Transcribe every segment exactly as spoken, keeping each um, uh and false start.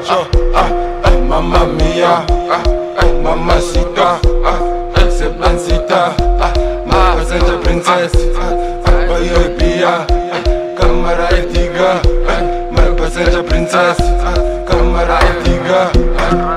Yo, ah, ah, mamma mia, ah, ah, mamacita, ah, ah, sebancita, ah, my passenger princess, ah, ah, bayo pia, ah, kamera etiga, ah, my passenger princess, ah, kamera etiga, ah.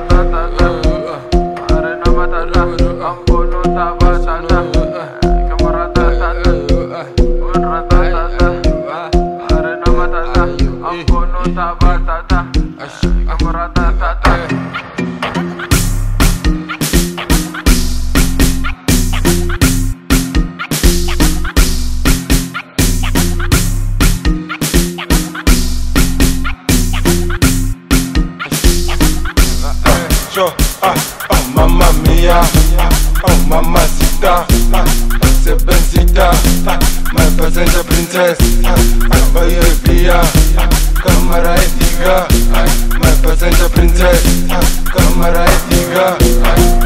Yo, ah, oh mamma mia, oh mamacita, ah, sebancita, ah, my passenger princess, ah, ah, bayo pia, ah, kamera etiga, ah, my passenger princess, ah, kamera etiga, ah.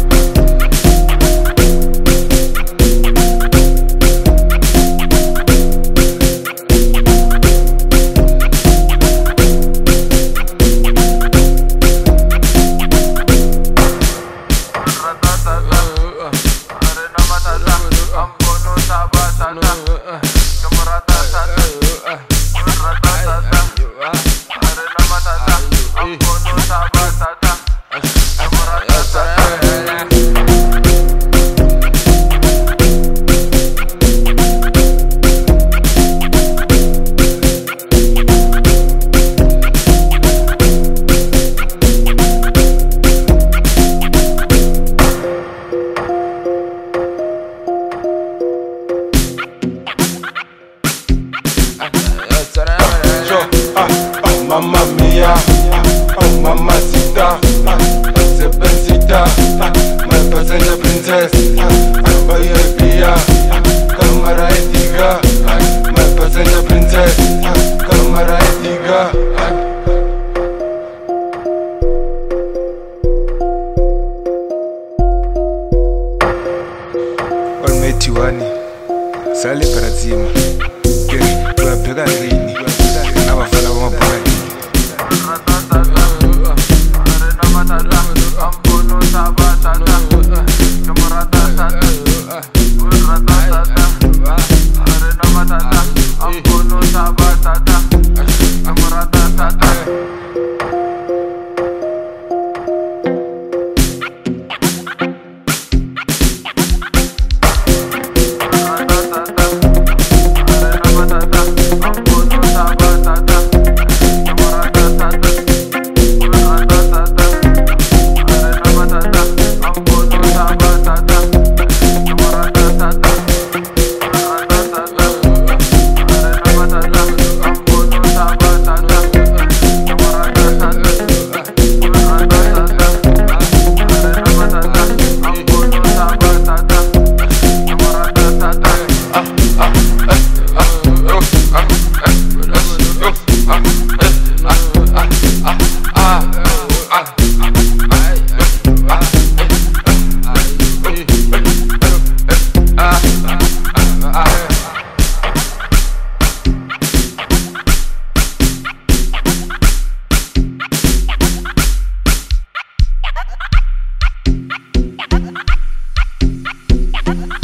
Yo, ah, oh mamma mia, oh mamacita, ah, sebancita, ah, my passenger princess, ah, ah, bayo pia, ah, kamera etiga, ah, my passenger princess, ah, kamera etiga, ah. Olmethi wani sale Brazil ke uyabheka yini abafana bamabhola Uh-huh.